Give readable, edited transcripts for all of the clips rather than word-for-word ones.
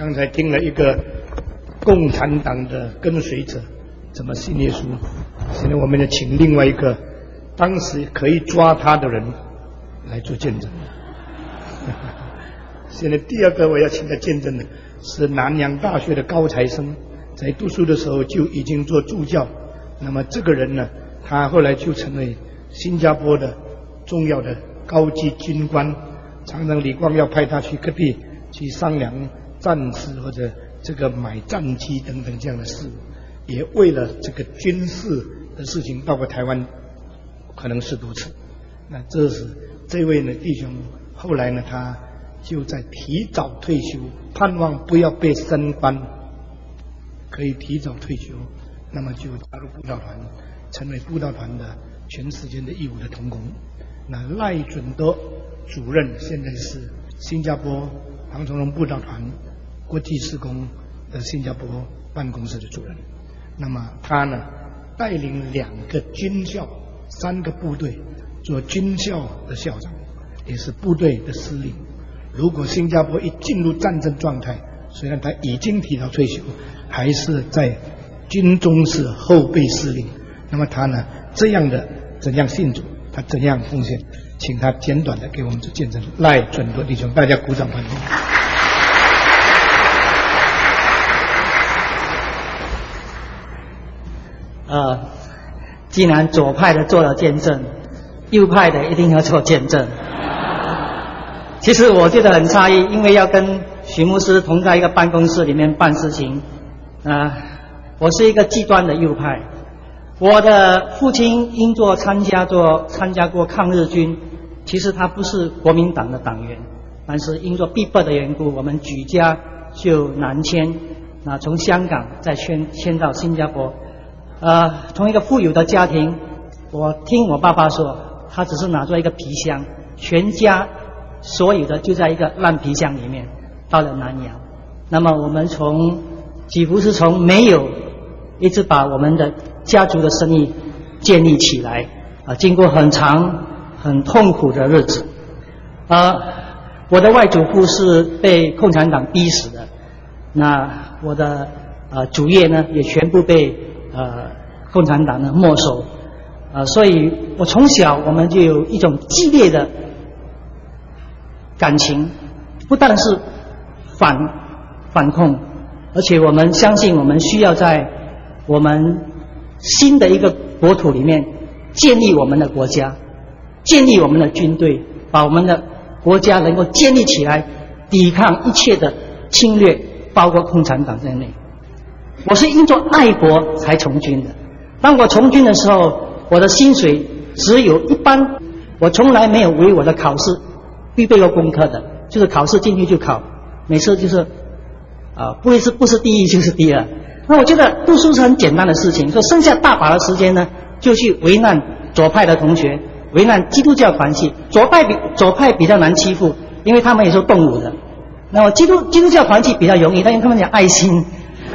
刚才听了一个共产党的跟随者怎么信耶稣，现在我们要请另外一个当时可以抓他的人来做见证。现在第二个我要请他见证的是南洋大学的高材生，在读书的时候就已经做助教。那么这个人呢，他后来就成为新加坡的重要的高级军官，常常李光耀派他去各地去商量战事或者这个买战机等等这样的事，也为了这个军事的事情到过台湾可能10多次。那这是这位呢弟兄，后来呢他就在提早退休，盼望不要被升官，可以提早退休，那么就加入布道团，成为布道团的全时间的义务的同工。那赖准德主任现在是新加坡黄崇荣布道团国际事工的新加坡办公室的主任。那么他呢带领2个军校3个部队做军校的校长，也是部队的司令。如果新加坡一进入战争状态，虽然他已经提早退休，还是在军中是后备司令。那么他呢这样的怎样信主，他怎样奉献，请他简短的给我们做见证。赖准德弟兄，大家鼓掌欢迎。 既然左派的做了见证，右派的一定要做见证。其实我觉得很诧异，因为要跟许牧师同在一个办公室里面办事情，我是一个极端的右派。我的父亲因参加过抗日军，其实他不是国民党的党员，但是因着逼迫的缘故，我们举家就南迁，从香港再迁到新加坡。从一个富有的家庭，我听我爸爸说，他只是拿着一个皮箱，全家所有的就在一个烂皮箱里面到了南洋。那么我们几乎是从没有一直把我们的家族的生意建立起来，经过很长很痛苦的日子。我的外祖父是被共产党逼死的，那我的主业呢也全部被共产党呢没收。所以我从小我们就有一种激烈的感情，不但是反共，而且我们相信我们需要在我们新的一个国土里面建立我们的国家，建立我们的军队，把我们的国家能够建立起来，抵抗一切的侵略，包括共产党在内。我是因着爱国才从军的。当我从军的时候，我的薪水只有一般，我从来没有为我的考试预备过功课的，就是考试进去就考，每次就是不是第一就是第二。那我觉得读书是很简单的事情，所以剩下大把的时间呢，就去为难左派的同学，为难基督教团体。左派比较难欺负，因为他们也是动武的。那么基督教团体比较容易，但是他们讲爱心，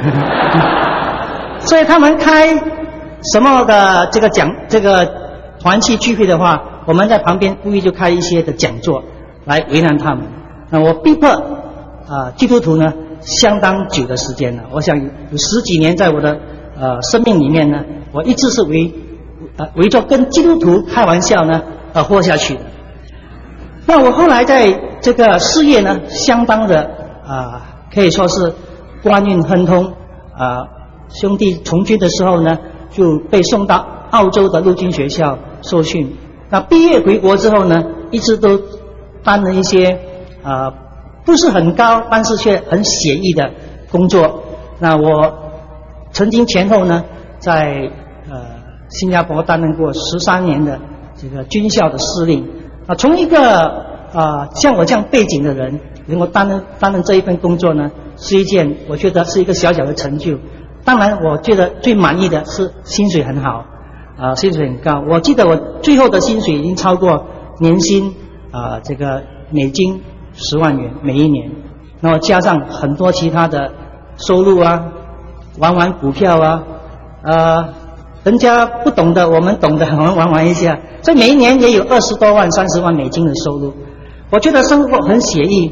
所以他们开什么的这个团契聚会的话，我们在旁边故意就开一些的讲座来为难他们。那我逼迫基督徒呢相当久的时间了，我想有10几年，在我的生命里面呢，我一直是围着跟基督徒开玩笑呢活下去的。那我后来在这个事业呢相当的可以说是官运亨通。兄弟从军的时候呢就被送到澳洲的陆军学校受训，那毕业回国之后呢，一直都担了一些不是很高但是却很写意的工作。那我曾经前后呢在新加坡担任过13年的这个军校的司令。从一个像我这样背景的人能够担任这一份工作呢，是一件我觉得是一个小小的成就。当然我觉得最满意的是薪水很好，薪水很高。我记得我最后的薪水已经超过年薪这个美金10万元每一年，然后加上很多其他的收入玩股票人家不懂的我们懂的，我们玩一下，所以每一年也有20多万30万美金的收入。我觉得生活很写意。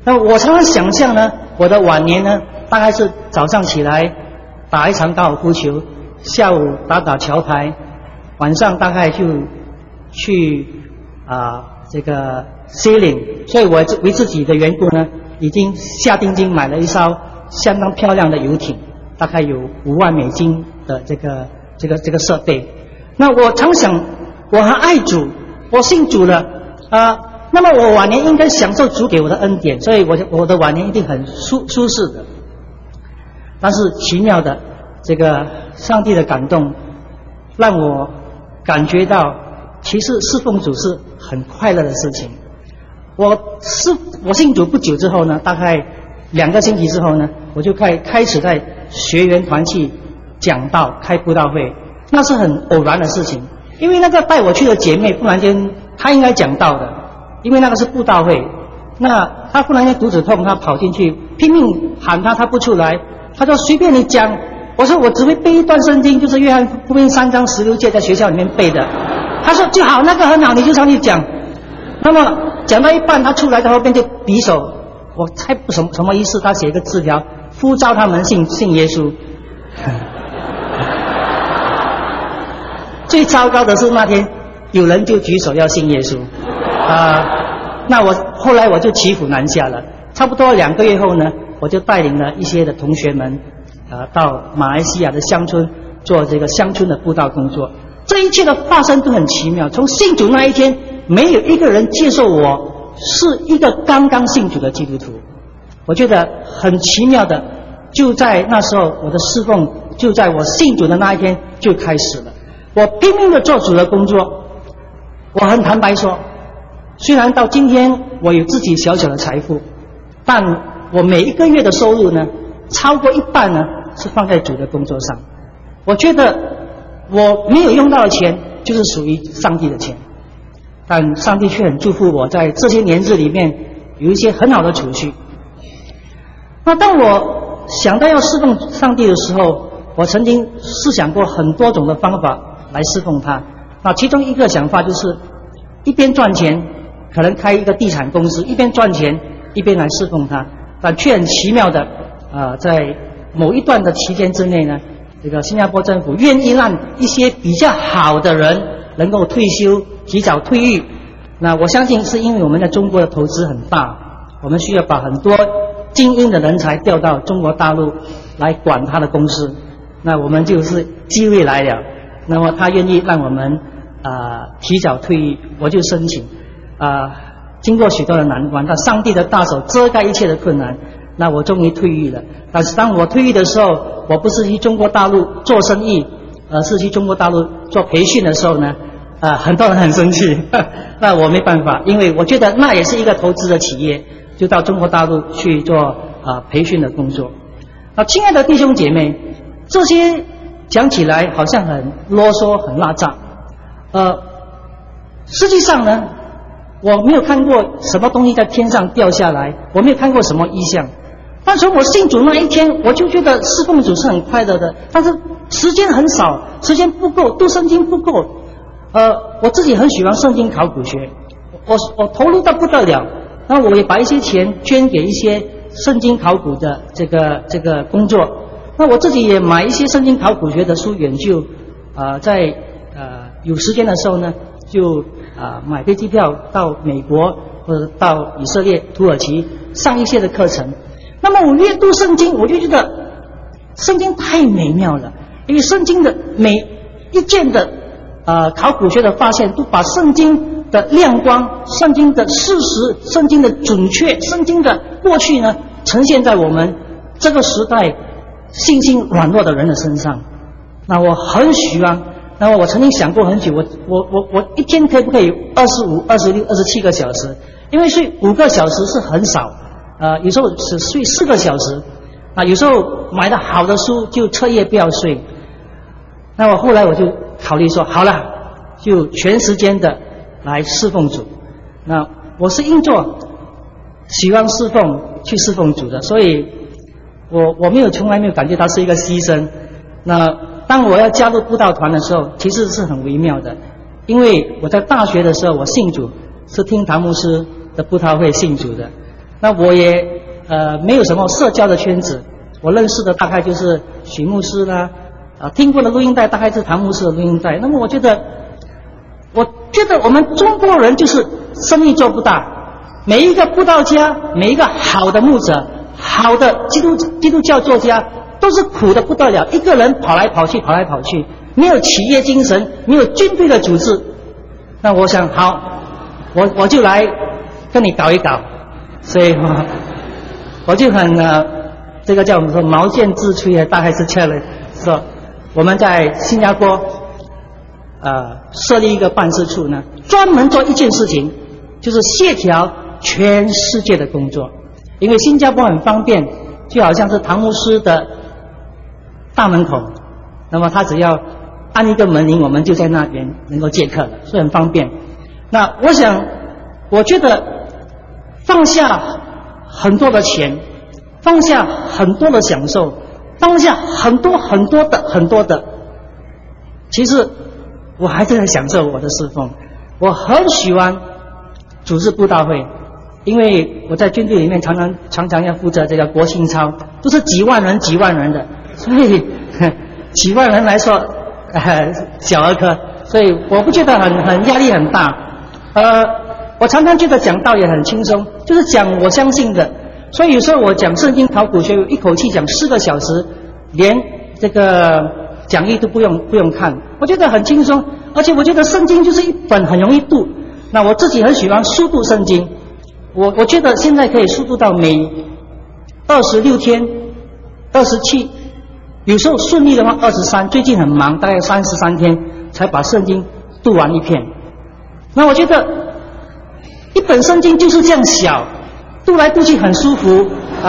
那我常常想象呢，我的晚年呢，大概是早上起来打一场高尔夫球，下午打桥牌，晚上大概就去这个 sailing。所以我为自己的缘故呢，已经下定金买了一艘相当漂亮的游艇，大概有5万美金的这个设备。那我常想，我很爱主，我信主了那么我晚年应该享受主给我的恩典，所以我的晚年一定很舒适的。但是奇妙的，这个上帝的感动，让我感觉到，其实侍奉主是很快乐的事情。我信主不久之后呢，大概2个星期之后呢，我就开始在学员团契讲道开布道会，那是很偶然的事情。因为那个带我去的姐妹，忽然间她应该讲道的，因为那个是布道会，那她忽然间肚子痛，她跑进去拼命喊她不出来，她说随便你讲。我说我只会背一段圣经，就是约翰福音3章16节，在学校里面背的。她说就好，那个很好，你就上去讲。那么讲到一半，她出来在后边就比手，我猜不什么意思，她写一个字条，呼召他们信耶稣。最糟糕的是那天有人就举手要信耶稣那后来我就骑虎难下了。差不多2个月后呢，我就带领了一些的同学们到马来西亚的乡村做这个乡村的布道工作。这一切的发生都很奇妙，从信主那一天，没有一个人接受我是一个刚刚信主的基督徒。我觉得很奇妙的，就在那时候，我的侍奉就在我信主的那一天就开始了。我拼命的做主的工作。我很坦白说，虽然到今天我有自己小小的财富，但我每一个月的收入呢，超过一半呢是放在主的工作上。我觉得我没有用到的钱就是属于上帝的钱，但上帝却很祝福我在这些年日里面有一些很好的储蓄。那当我想到要侍奉上帝的时候，我曾经试想过很多种的方法来侍奉他。那其中一个想法就是一边赚钱，可能开一个地产公司，一边赚钱一边来侍奉他。但却很奇妙的在某一段的期间之内呢，这个新加坡政府愿意让一些比较好的人能够退休，提早退役。那我相信是因为我们在中国的投资很大，我们需要把很多精英的人才调到中国大陆来管他的公司，那我们就是机会来了。那么他愿意让我们提早退役，我就申请经过许多的难关，但上帝的大手遮盖一切的困难，那我终于退役了。但是当我退役的时候，我不是去中国大陆做生意，而是去中国大陆做培训的时候呢，很多人很生气那我没办法，因为我觉得那也是一个投资的企业，就到中国大陆去做培训的工作。亲爱的弟兄姐妹，这些讲起来好像很啰嗦很拉杂，实际上呢，我没有看过什么东西在天上掉下来，我没有看过什么异象。但从我信主那一天，我就觉得侍奉主是很快乐的，但是时间很少，时间不够，读圣经不够。我自己很喜欢圣经考古学，我投入到不得了，然后我也把一些钱捐给一些圣经考古的这个工作。那我自己也买一些圣经考古学的书研究，在有时间的时候呢，就买飞机票到美国或者到以色列、土耳其上一些的课程。那么我越读圣经，我就觉得圣经太美妙了，因为圣经的每一件的考古学的发现，都把圣经的亮光、圣经的事实、圣经的准确、圣经的过去呢，呈现在我们这个时代信心软弱的人的身上。那我很喜欢，那么我曾经想过很久，我一天可不可以25、26、27个小时？因为睡5个小时是很少，有时候只睡4个小时，有时候买的好的书就彻夜不要睡。那我后来我就考虑说，好了，就全时间的来侍奉主。那我是因着喜欢侍奉去侍奉主的，所以我从来没有感觉到是一个牺牲。那当我要加入布道团的时候，其实是很微妙的，因为我在大学的时候我信主是听唐牧师的布道会信主的。 那我也没有什么社交的圈子，我认识的大概就是许牧师啦，听过的录音带大概是唐牧师的录音带。那么我觉得我们中国人就是生意做不大，每一个布道家，每一个好的牧者，好的基督教作家，都是苦的不得了，一个人跑来跑去，没有企业精神，没有军队的组织。那我想好，我就来跟你搞一搞，所以我就很这个叫我们说毛剑自吹啊，大概是这样的说，我们在新加坡设立一个办事处呢，专门做一件事情，就是协调全世界的工作。因为新加坡很方便，就好像是唐牧师的大门口，那么他只要按一个门铃，我们就在那边能够接客了，所以很方便。那我觉得放下很多的钱，放下很多的享受，放下很多的，其实我还是在享受我的侍奉。我很喜欢组织布道会，因为我在军队里面常常要负责这个国庆操，都是几万人的，所以几万人来说小儿科，所以我不觉得很压力很大。我常常觉得讲道也很轻松，就是讲我相信的。所以有时候我讲圣经考古学，一口气讲4个小时，连这个讲义都不用看，我觉得很轻松。而且我觉得圣经就是一本很容易读。那我自己很喜欢速读圣经，我觉得现在可以速读到每26天、27，有时候顺利的话23，最近很忙，大概33天才把圣经读完一篇。那我觉得一本圣经就是这样小，读来读去很舒服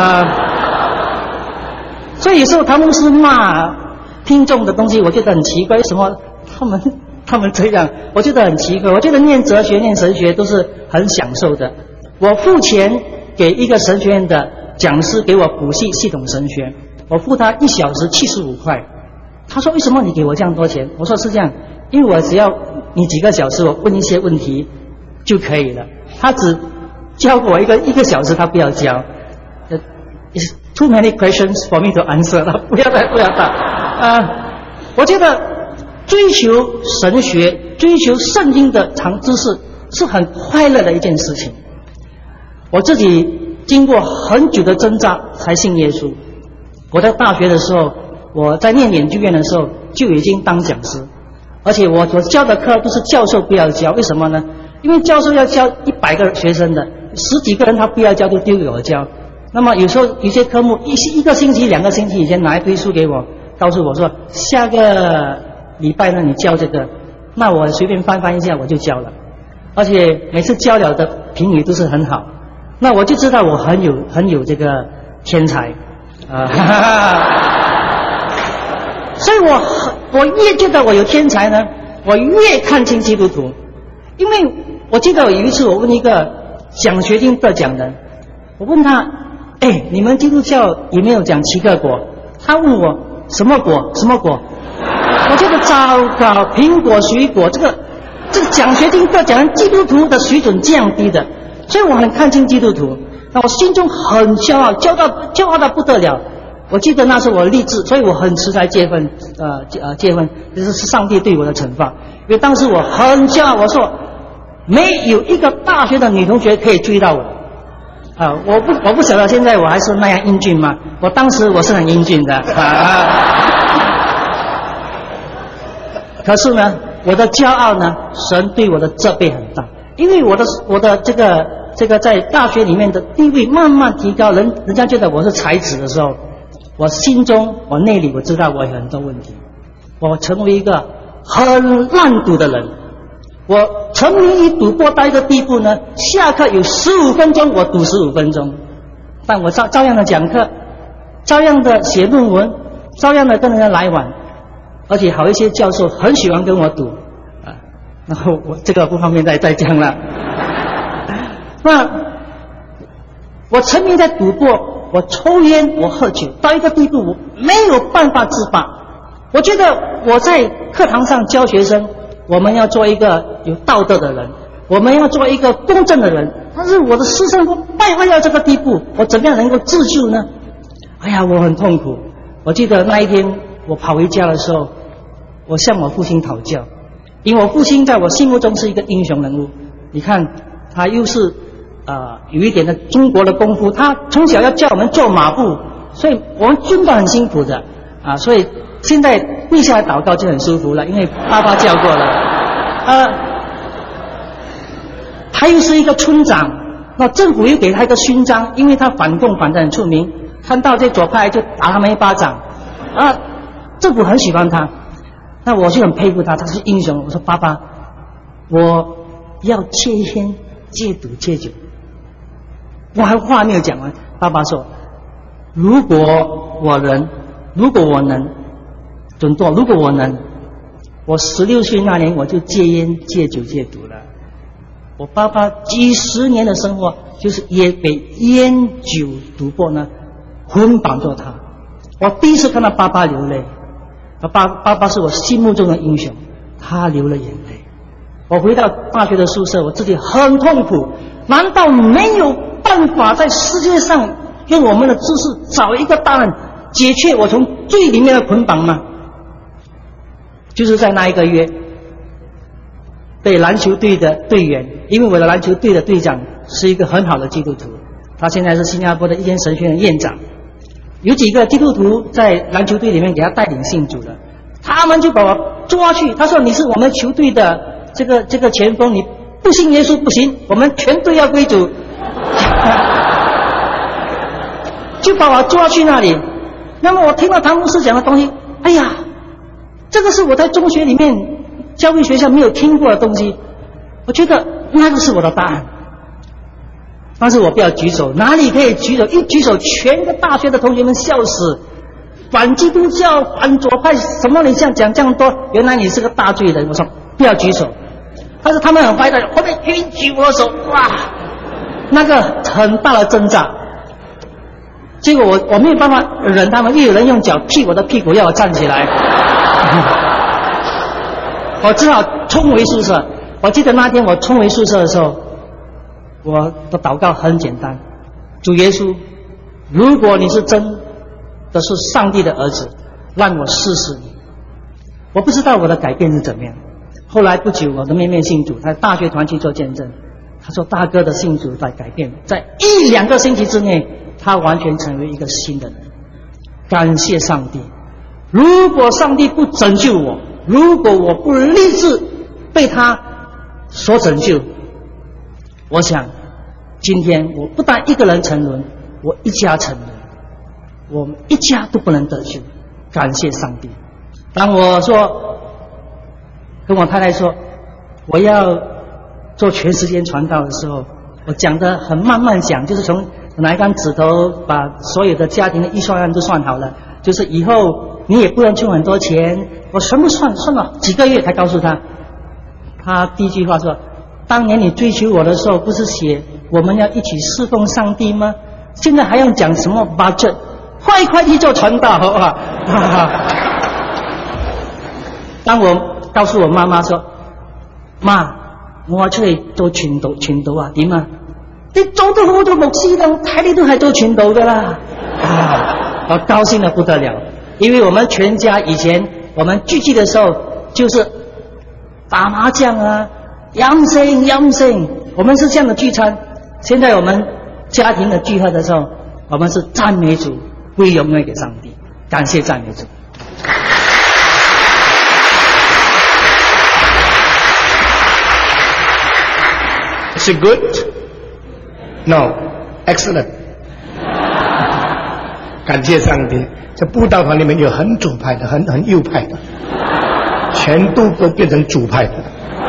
所以有时候唐牧师骂听众的东西，我觉得很奇怪，为什么他们这样，我觉得很奇怪。我觉得念哲学念神学都是很享受的。我付钱给一个神学院的讲师给我补习系统神学，我付他1小时75块。他说为什么你给我这样多钱？我说是这样，因为我只要你几个小时我问一些问题就可以了。他只教我一个小时，他不要教。It's too many questions for me to answer， 不要打。我觉得追求神学、追求圣经的长知识是很快乐的一件事情。我自己经过很久的挣扎才信耶稣。我在大学的时候，我在念研究院的时候就已经当讲师，而且我教的课都是教授不要教。为什么呢？因为教授要教100个学生的，10几个人他不要教就丢给我教。那么有时候有些科目一个星期、2个星期以前拿一堆书给我，告诉我说下个礼拜呢你教这个，那我随便翻一下我就教了，而且每次教了的评语都是很好。那我就知道我很有这个天才所以我越觉得我有天才呢，我越看清基督徒。因为我记得有一次我问一个奖学金得奖人，我问他你们基督教有没有讲7个果？他问我什么果？我觉得糟糕，苹果水果，这个奖学金得奖人基督徒的水准降低的，所以我很看清基督徒。那我心中很骄傲，骄傲到不得了。我记得那是我立志，所以我很迟才结婚，结婚这是上帝对我的惩罚。因为当时我很骄傲，我说没有一个大学的女同学可以追到我。我不晓得现在我还是那样英俊吗？我当时我是很英俊的可是呢，我的骄傲呢，神对我的责备很大，因为我的这个在大学里面的地位慢慢提高，人家觉得我是才子的时候，我心中我内里我知道我有很多问题，我成为一个很烂赌的人。我沉迷于赌博到一个地步呢，下课有15分钟我赌15分钟，但我照样的讲课，照样的写论文，照样的跟人家来往，而且好一些教授很喜欢跟我赌然后我这个不方便再讲了那我沉迷在赌博，我抽烟，我喝酒，到一个地步我没有办法自拔。我觉得我在课堂上教学生，我们要做一个有道德的人， 我们要做一个公正的人。但是我的私生活败坏到这个地步，我怎么样能够自救呢？哎呀，我很痛苦。我记得那一天我跑回家的时候，我向我父亲讨教，因为我父亲在我心目中是一个英雄人物。你看，他又是有一点的中国的功夫，他从小要教我们做马步，所以我们军队很辛苦的所以现在跪下来祷告就很舒服了，因为爸爸教过了。他又是一个村长，那政府又给他一个勋章，因为他反共反得很出名，看到这左派就打他们一巴掌政府很喜欢他。那我就很佩服他，他是英雄。我说爸爸，我要戒烟戒赌戒酒。我还话没有讲完，爸爸说如果我能准做，如果我能，我16岁那年我就戒烟戒酒戒赌了。我爸爸几十年的生活就是也被烟酒赌博呢捆绑着他。我第一次看到爸爸流泪，爸爸是我心目中的英雄，他流了眼泪。我回到大学的宿舍，我自己很痛苦。难道没有办法在世界上用我们的知识找一个答案，解决我从最里面的捆绑吗？就是在那一个月，被篮球队的队员，因为我的篮球队的队长是一个很好的基督徒，他现在是新加坡的一间神学院院长，有几个基督徒在篮球队里面给他带领信主的，他们就把我抓去，他说你是我们球队的这个前锋，你不信耶稣不行，我们全队要归主就把我抓去那里。那么我听到唐牧师讲的东西，哎呀，这个是我在中学里面教会学校没有听过的东西，我觉得那个是我的答案。但是我不要举手，哪里可以举手？一举手，全个大学的同学们笑死，反基督教反左派什么，你这样讲这样多，原来你是个大罪人。我说不要举手，但是他们很坏的，后面一举我的手，哇，那个很大的挣扎。结果我没有办法忍他们，又有人用脚踢我的屁股要我站起来我只好冲回宿舍。我记得那天我冲回宿舍的时候，我的祷告很简单，主耶稣，如果你是真的是上帝的儿子，让我试试你。我不知道我的改变是怎么样。后来不久，我的妹妹信主，她大学团去做见证，她说大哥的信主在改变，在1-2个星期之内，她完全成为一个新的人。感谢上帝！如果上帝不拯救我，如果我不立志被他所拯救，我想今天我不但一个人沉沦，我一家沉沦，我们一家都不能得救。感谢上帝！当我说跟我太太说我要做全时间传道的时候，我讲得很慢慢讲，就是从拿一张纸头把所有的家庭的预算案都算好了，就是以后你也不能出很多钱，我全部算了几个月才告诉他。他第一句话说，当年你追求我的时候不是写我们要一起侍奉上帝吗？现在还要讲什么 budget， 快去做传道好不好当我告诉我妈妈說，媽，我出嚟做傳道啊，點啊？你做得好做牧師啦，我睇你都係做傳道噶啦。我高興得不得了，因為我們全家以前我們聚集的時候就是打麻將啊，飲勝，我們是這樣的聚餐。現在我們家庭的聚會的時候，我們是讚美主，歸榮耀給上帝，感謝讚美主。 Is it good? No. Excellent. 感谢上帝，在布道团里面有很左派的，很右派的，全都变成主派的。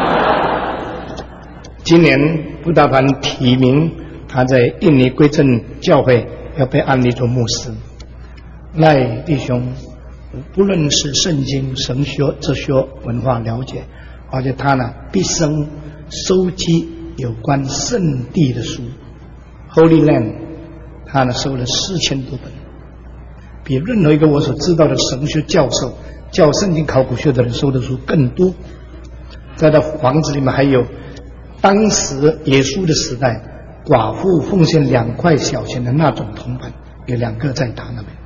今年布道团提名他在印尼归正教会要被安立做牧师。赖弟兄不论是圣经、神学、哲学、文化了解，而且他呢毕生收集有关圣地的书 Holy Land， 他呢收了4000多本，比任何一个我所知道的神学教授教圣经考古学的人收的书更多。在他房子里面还有当时耶稣的时代，寡妇奉献2块小钱的那种铜板，有2个在他那边，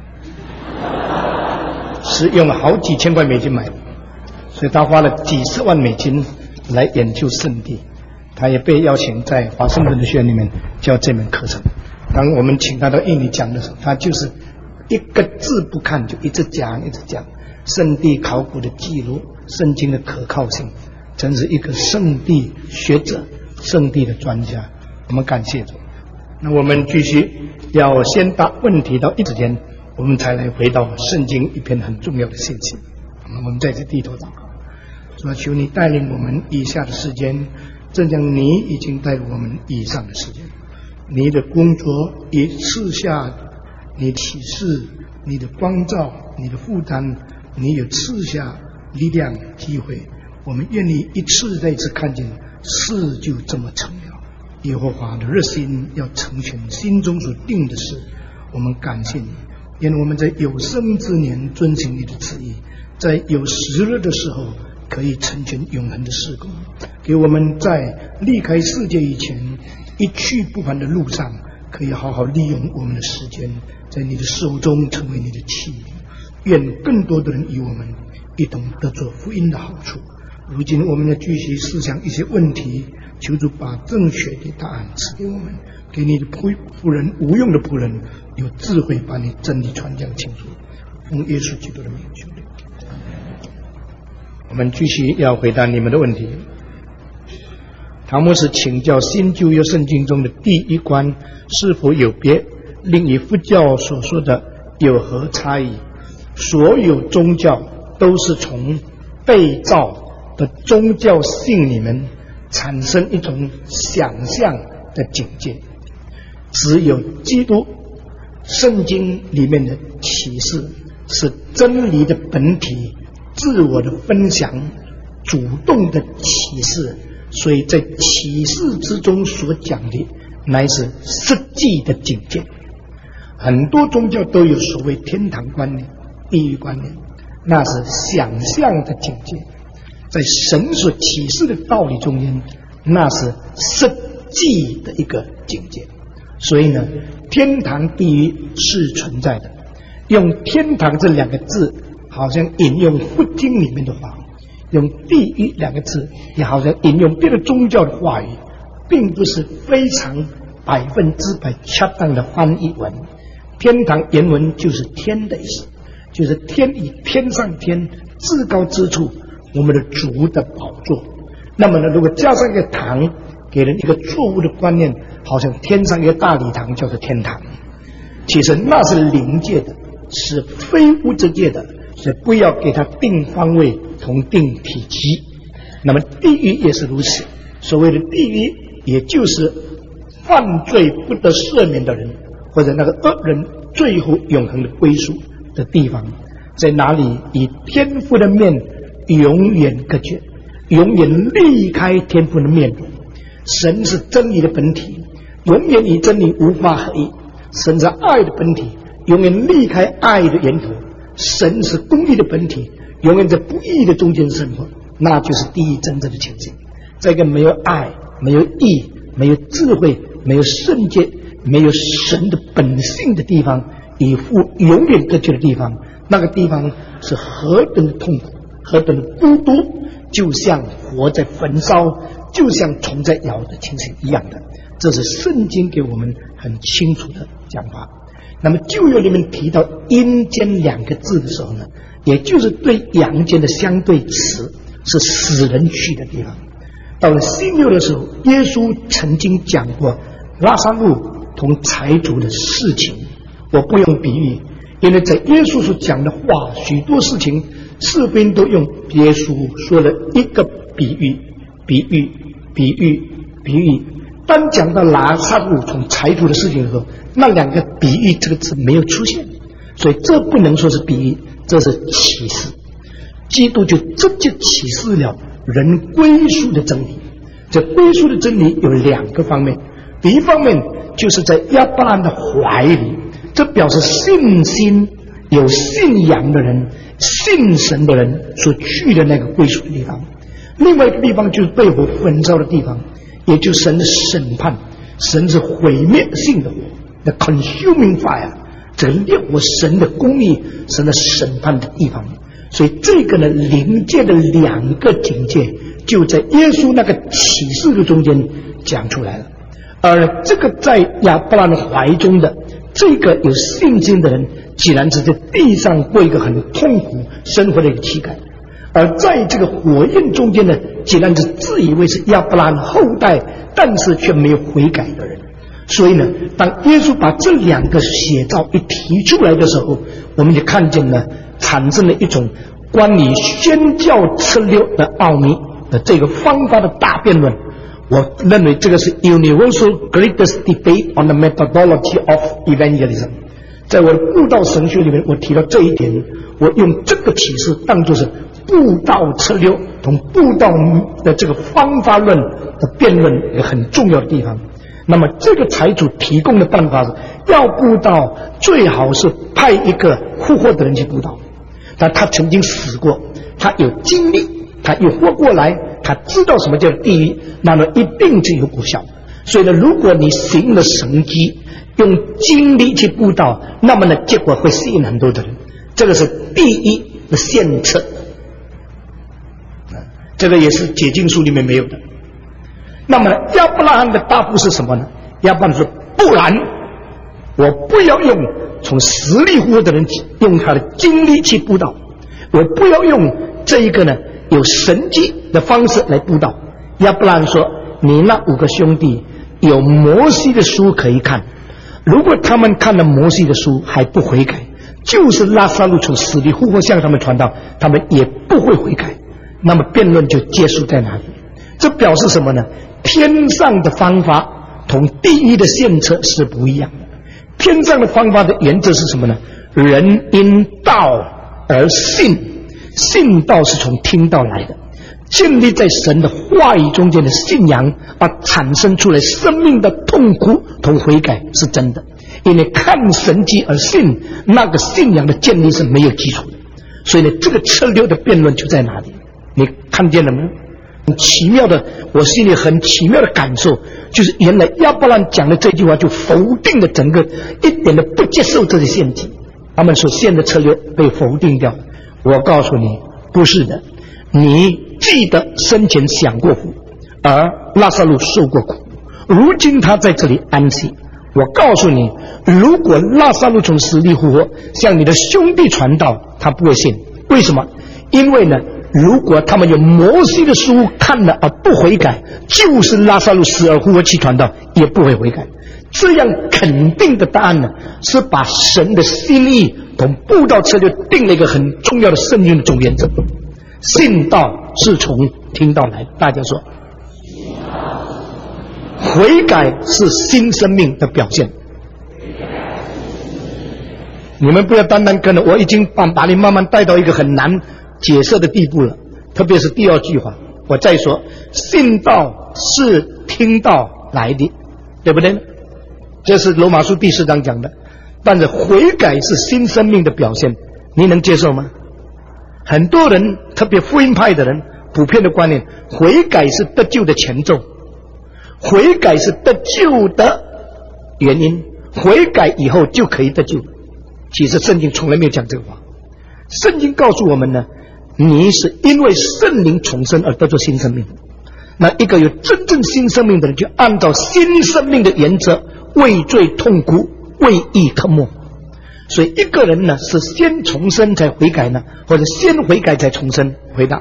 是用好几千块美金买的，所以他花了几十万美金来研究圣地。他也被邀请在华盛顿的学院里面教这门课程。当我们请他到印尼讲的时候，他就是一个字不看就一直讲圣地考古的记录，圣经的可靠性，真是一个圣地学者，圣地的专家。我们感谢主。那我们继续要先答问题到一之间，我们才来回到圣经一篇很重要的信息。我们在这低头祷告，主啊，求你带领我们以下的时间，正像你已经带我们以上的时间。你的工作也赐下你的启示，你的光照，你的负担，你有赐下力量机会，我们愿意一次再一次看见事就这么成了。耶和华的热心要成全心中所定的事，我们感谢你，愿我们在有生之年遵行你的旨意，在有时日的时候可以成全永恒的事工，给我们在离开世界以前一去不返的路上，可以好好利用我们的时间，在你的手中成为你的器皿。愿更多的人与我们一同得着福音的好处。如今我们要继续思想一些问题，求主把正确的答案赐给我们，给你的仆人，无用的仆人，有智慧把你真理传讲清楚。奉耶稣基督的名求。我们继续要回答你们的问题。唐牧师请教新旧约圣经中的第一关是否有别，另与佛教所说的有何差异？所有宗教都是从被造的宗教性里面产生一种想象的境界，只有基督圣经里面的启示是真理的本体，自我的分享，主动的启示，所以在启示之中所讲的乃是实际的境界。很多宗教都有所谓天堂观念、地狱观念，那是想象的境界。在神所启示的道理中间，那是实际的一个境界。所以呢，天堂地狱是存在的。用天堂这2个字好像引用佛经里面的话，用地狱2个字也好像引用别的宗教的话语，并不是非常100%恰当的翻译文。天堂原文就是天的意思，就是天与天上天至高之处，我们的主的宝座。那么呢，如果加上一个堂，给人一个错误的观念，好像天上一个大礼堂叫做天堂，其实那是灵界的，是非物质界的，所以不要给它定方位同定体积。那么地狱也是如此，所谓的地狱也就是犯罪不得赦免的人，或者那个恶人最后永恒的归属的地方，在哪里以天父的面永远隔绝，永远离开天父的面容。神是真理的本体，永远与真理无法合一。神是爱的本体，永远离开爱的源头。神是公义的本体，永远在不义的中间生活，那就是地狱真正的情形。在一个没有爱、没有义、没有智慧、没有圣洁、没有神的本性的地方，与父永远隔绝的地方，那个地方是何等的痛苦，何等的孤独，就像火在焚烧，就像虫在咬的情形一样的。这是圣经给我们很清楚的讲法。那么旧约里面提到阴间2个字的时候呢，也就是对阳间的相对词，是死人去的地方。到了新约的时候，耶稣曾经讲过拉撒路同财主的事情。我不用比喻，因为在耶稣所讲的话，许多事情四边都用耶稣说了一个比喻。当讲到拉撒路从财主的事情的时候，那2个比喻这个字没有出现，所以这不能说是比喻，这是启示。基督就直接启示了人归属的真理。这归属的真理有2个方面，第一方面就是在亚伯兰的怀里，这表示信心，有信仰的人，信神的人所去的那个归属的地方。另外一个地方就是被火焚烧的地方， 也就是神的审判，神是毁灭性的火 ，the consuming fire， 这烈火神的公义，神的审判的地方。所以这个呢，灵界的两个境界就在耶稣那个启示录中间讲出来了。而这个在亚伯拉罕怀中的这个有信心的人，既然是在地上过一个很痛苦生活的一个乞丐，而在这个火焰中间呢，既然是自以为是亚伯拉罕后代，但是却没有悔改的人。所以呢，当耶稣把这两个写照一提出来的时候，我们就看见了产生了一种关于宣教策略的奥秘的这个方法的大辩论。我认为这个是 universal greatest debate on the methodology of evangelism。在我的布道神学里面，我提到这一点，我用这个启示当作是布道策略同布道的这个方法论的辩论也很重要的地方。那么这个财主提供的办法是，要布道最好是派一个复活的人去布道，但他曾经死过，他有经历，他又活过来，他知道什么叫地狱，那么一定就有果效。所以呢，如果你行了神迹，用经历去布道，那么呢，结果会吸引很多的人。这个是第一的献策，这个也是解经书里面没有的。那么呢，亚伯拉罕的答复是什么呢？亚伯拉罕说：不然，我不要用从死里复活的人用他的经历去布道，我不要用这一个呢有神迹的方式来布道。亚伯拉罕说：你那5个兄弟有摩西的书可以看，如果他们看了摩西的书还不悔改，就是拉撒路从死里复活向他们传道，他们也不会悔改。那么辩论就结束在哪里？这表示什么呢？天上的方法同地狱的献策是不一样的。天上的方法的原则是什么呢？人因道而信，信道是从听道来的，建立在神的话语中间的信仰，而产生出来生命的痛苦同悔改是真的。因为看神迹而信，那个信仰的建立是没有基础的。所以呢，这个策略的辩论就在哪里？你看见了吗？很奇妙的，我心里很奇妙的感受，就是原来亚伯拉罕讲的这句话就否定了整个，一点都不接受这个献祭，他们所献的策略被否定掉了。我告诉你，不是的。你记得生前享过福，而拉撒路受过苦，如今他在这里安息。我告诉你，如果拉撒路从死里复活，向你的兄弟传道，他不会信。为什么？因为呢，如果他们有摩西的书看了而不悔改，就是拉撒路死而复活去传道，也不会悔改。这样肯定的答案呢，是把神的心意同布道策略定了一个很重要的圣经的总原则。信道是从听道来的，大家说，悔改是新生命的表现。你们不要单单跟着我，已经把你慢慢带到一个很难解释的地步了，特别是第二句话。我再说，信道是听道来的，对不对？这是罗马书第4章讲的。但是悔改是新生命的表现，你能接受吗？很多人，特别福音派的人，普遍的观念，悔改是得救的前奏，悔改是得救的原因，悔改以后就可以得救。其实圣经从来没有讲这个话。圣经告诉我们呢，你是因为圣灵重生而得着新生命。那一个有真正新生命的人，就按照新生命的原则，畏罪痛苦，为义克默。所以一个人呢，是先重生才悔改呢，或者先悔改才重生？回答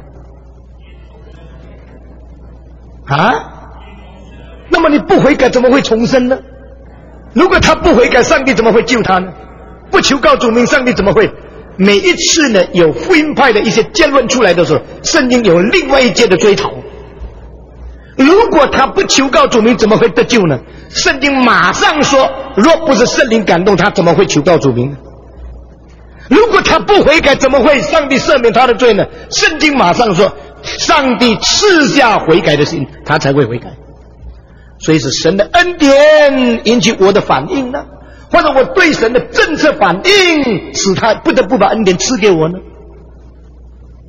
啊？那么你不悔改怎么会重生呢？如果他不悔改，上帝怎么会救他呢？不求告主名，上帝怎么会？每一次呢，有福音派的一些结论出来的时候，圣经有另外一节的追讨。如果他不求告主名，怎么会得救呢？圣经马上说，若不是圣灵感动他，怎么会求告主名呢？如果他不悔改，怎么会上帝赦免他的罪呢？圣经马上说，上帝赐下悔改的心，他才会悔改。所以是神的恩典引起我的反应呢，或者我对神的政策反应，使他不得不把恩典赐给我呢？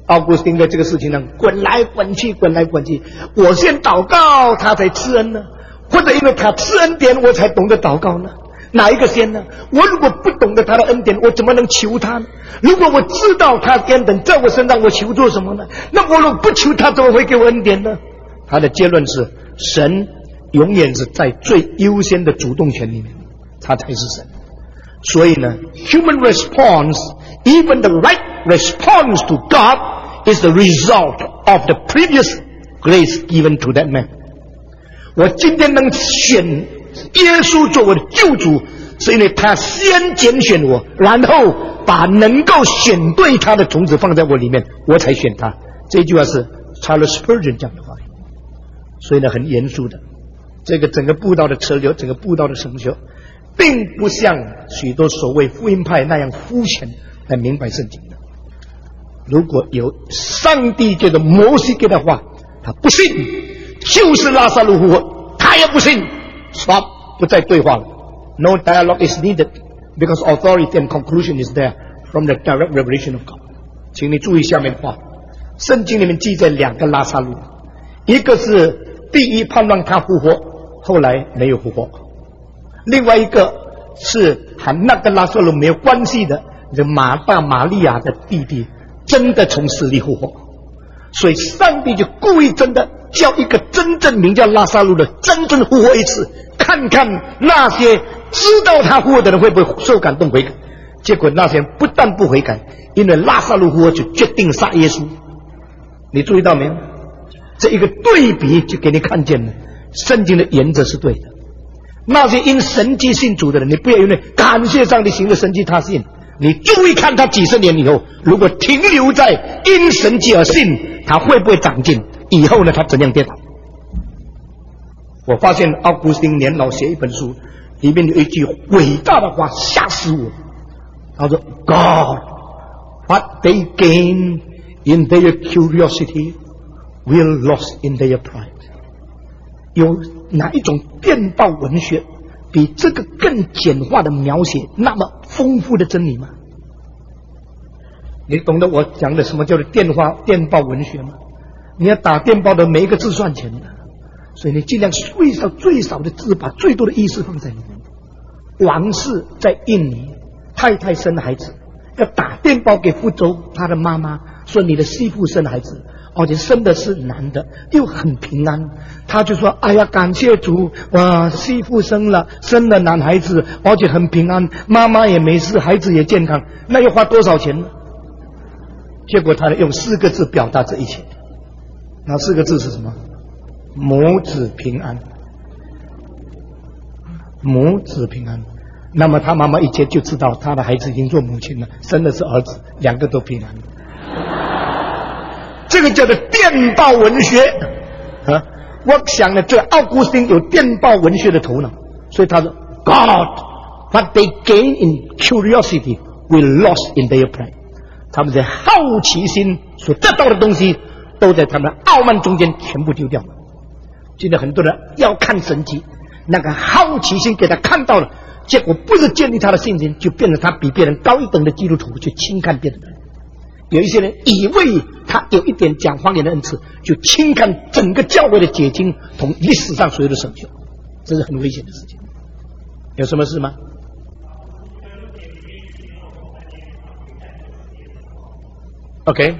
奥古斯丁在这个事情上滚来滚去，滚来滚去。我先祷告，他才赐恩呢，或者因为他赐恩典，我才懂得祷告呢？哪一个先呢？我如果不懂得他的恩典，我怎么能求他呢？如果我知道他恩典在我身上，我求做什么呢？那我如果不求他，怎么会给我恩典呢？他的结论是，神永远是在最优先的主动权里面，他才是神。所以呢 human response, even the right response to God, is the result of the previous grace given to that man. 我今天能选耶稣做我的救主，是因为他先拣选我，然后把能够选对他的种子放在我里面，我才选他。这句话是 Charles Spurgeon 讲的话，所以呢很严肃的。这个整个布道的车流，整个布道的成就，并不像许多所谓福音派那样肤浅来明白圣经的。如果有上帝觉得摩西给的话，他不信，就是拉撒路复活，他也不信。Stop， 不再对话了。No dialogue is needed because authority and conclusion is there from the direct revelation of God。请你注意下面的话，圣经里面记载两个拉撒路，一个是第一盼望他复活，后来没有复活；另外一个是和那个拉撒路没有关系的，这马大玛利亚的弟弟真的从死里复活。所以上帝就故意真的叫一个真正名叫拉撒路的真正复活一次，看看那些知道他复活的人会不会受感动悔改。结果那些人不但不悔改，因为拉撒路复活就决定杀耶稣。你注意到没有？这一个对比就给你看见了，圣经的原则是对的。那些因神迹信主的人，你不要因为感谢上帝行的神迹他信，你注意看他几十年以后，如果停留在因神迹而信，他会不会长进？以后呢，他怎样跌倒？我发现奥古斯丁年老写一本书，里面有一句伟大的话吓死我。他说 God, what they gain in their curiosity will lost in their pride。 有哪一种电报文学比这个更简化的描写那么丰富的真理吗？你懂得我讲的什么叫做电报文学吗？你要打电报的每一个字算钱的，所以你尽量最少的字，把最多的意思放在里面。王室在印尼，太太生孩子，要打电报给福州他的妈妈，说你的媳妇生孩子，而且生的是男的，又很平安。他就说：哎呀，感谢主，哇，媳妇生了男孩子，而且很平安，妈妈也没事，孩子也健康。那要花多少钱呢？结果他用4个字表达这一切。那4个字是什么？母子平安。母子平安。那么他妈妈一接就知道他的孩子已经做母亲了，生的是儿子，2个都平安。这个叫做电报文学啊！我想呢，这奥古斯丁有电报文学的头脑，所以他说 God, what they gain in curiosity will lost in their pride。 他们在好奇心所得到的东西，都在他们的傲慢中间全部丢掉了。现在很多人要看神迹，那个好奇心给他看到了，结果不是建立他的信心，就变成他比别人高一等的基督徒，去轻看别人。有一些人以为他有一点讲方言的恩赐，就轻看整个教会的解经同历史上所有的神学，这是很危险的事情。有什么事吗？OK，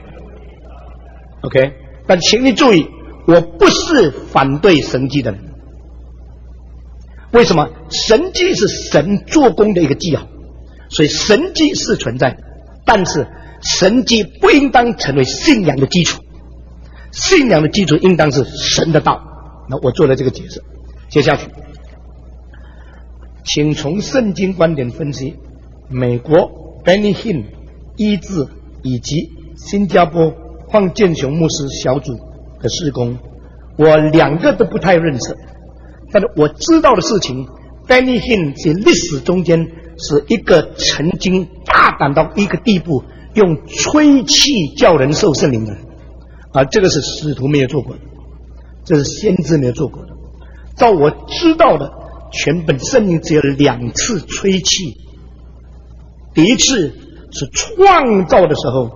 但请你注意，我不是反对神迹的人。为什么？神迹是神做工的一个记号，所以神迹是存在的，但是神迹不应当成为信仰的基础，信仰的基础应当是神的道。那我做了这个解释，接下去请从圣经观点分析美国 Benny Hinn 医治以及新加坡黄建雄牧师小组的事工，我2个都不太认识，但是我知道的事情 Benny Hinn 在历史中间是一个曾经大胆到一个地步用吹气叫人受圣灵的人，这个是使徒没有做过的，这是先知没有做过的。照我知道的，全本圣经只有2次吹气，第一次是创造的时候，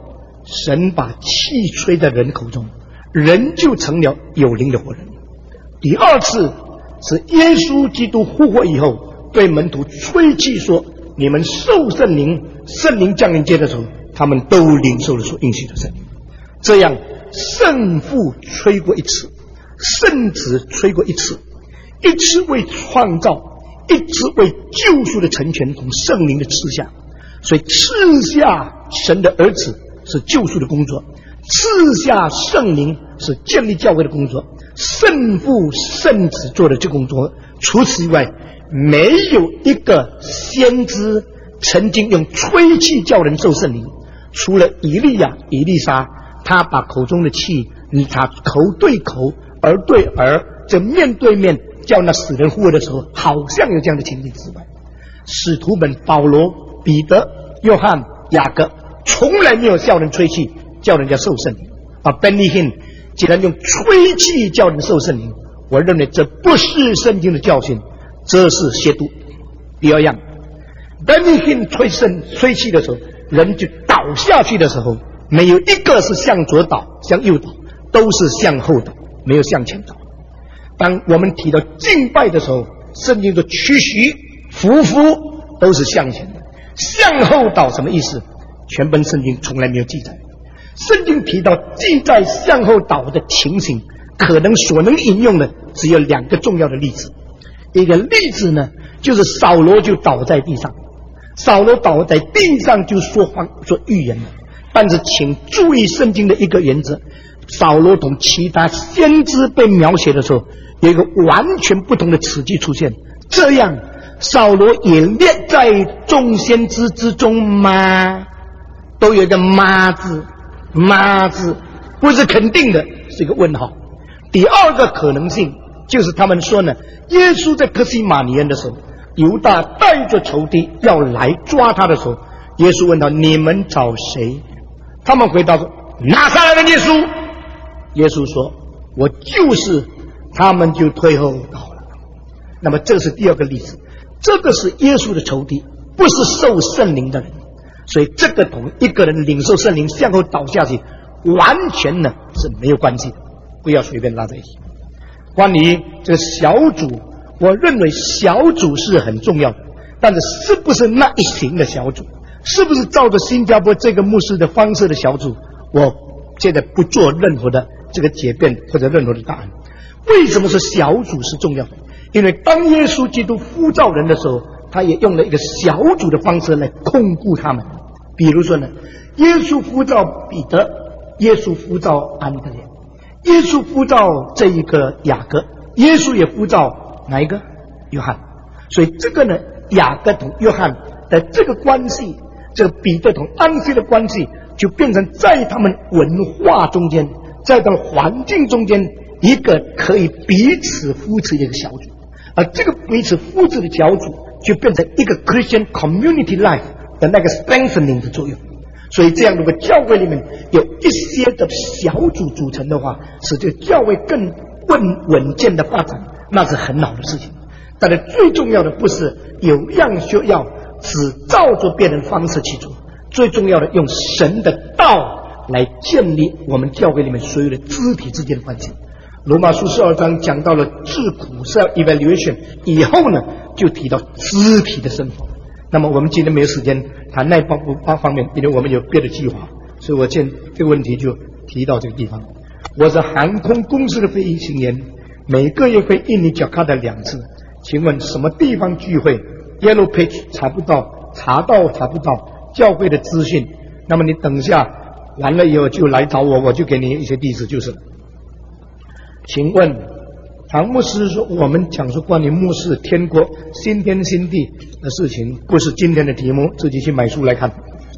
神把气吹在人口中，人就成了有灵的活人。第二次是耶稣基督复活以后，对门徒吹气说：你们受圣灵，圣灵降临界的时候，他们都领受了所应许的圣灵。这样圣父吹过一次，圣子吹过一次，一次为创造，一次为救赎的成全同圣灵的赐下。所以赐下神的儿子是救赎的工作，赐下圣灵是建立教会的工作，圣父圣子做的这工作。除此以外，没有一个先知曾经用吹气叫人受圣灵，除了以利亚、以利沙，他把口中的气，他口对口，耳对耳，这面对面叫那死人复活的时候，好像有这样的情景之外，使徒们保罗、彼得、约翰、雅各从来没有叫人吹气叫人家受圣灵。Benny Hinn 既然用吹气叫人受圣灵，我认为这不是圣经的教训，这是亵渎。第二样， Benny Hinn 吹气的时候，人就倒下去的时候，没有一个是向左倒向右倒，都是向后倒，没有向前倒。当我们提到敬拜的时候，圣经说屈膝匍匐都是向前的，向后倒什么意思？全本圣经从来没有记载。圣经提到记载向后倒的情形，可能所能引用的只有两个重要的例子。一个例子呢，就是扫罗就倒在地上，扫罗倒在地上就说谎说预言了。但是请注意圣经的一个原则，扫罗同其他先知被描写的时候，有一个完全不同的词句出现。这样扫罗也列在众先知之中吗？都有一个妈字，妈字不是肯定的，是一个问号。第二个可能性就是他们说呢，耶稣在客西马尼园的时候，犹大带着仇敌要来抓他的时候，耶稣问他：你们找谁？他们回答说：拿撒勒的耶稣。耶稣说：我就是。他们就退后倒了。那么这是第二个例子，这个是耶稣的仇敌，不是受圣灵的人，所以这个同一个人领受圣灵向后倒下去完全呢是没有关系的，不要随便拉在一起。关于这个小组，我认为小组是很重要的，但是是不是那一型的小组，是不是照着新加坡这个牧师的方式的小组，我现在不做任何的这个解辩或者任何的答案。为什么说小组是重要的？因为当耶稣基督呼召人的时候，他也用了一个小组的方式来控固他们。比如说呢，耶稣呼召彼得，耶稣呼召安德烈，耶稣呼召这一个雅各，耶稣也呼召哪一个？约翰。所以这个呢，雅各同约翰的这个关系，这个彼得同安息的关系，就变成在他们文化中间，在他们环境中间，一个可以彼此扶持的一个小组。而这个彼此扶持的小组就变成一个 Christian community life 的那个 strengthening 的作用。所以这样如果教会里面有一些的小组组成的话，使这个教会更稳健的发展，那是很好的事情。但是最重要的不是有样学要只照着别人方式去做，最重要的用神的道来建立我们教会里面所有的肢体之间的关系。罗马书12章讲到了自苦 self evaluation 以后呢，就提到肢体的生活。那么我们今天没有时间谈那方面，因为我们有别的计划，所以我这个问题就提到这个地方。我是航空公司的飞行员，每个月飞印尼jakarta的2次。请问什么地方聚会 ？Yellow Page 查不到教会的资讯。那么你等一下完了以后就来找我，我就给你一些地址就是了。请问唐牧师说，我们讲说关于末世天国新天新地的事情，不是今天的题目，自己去买书来看。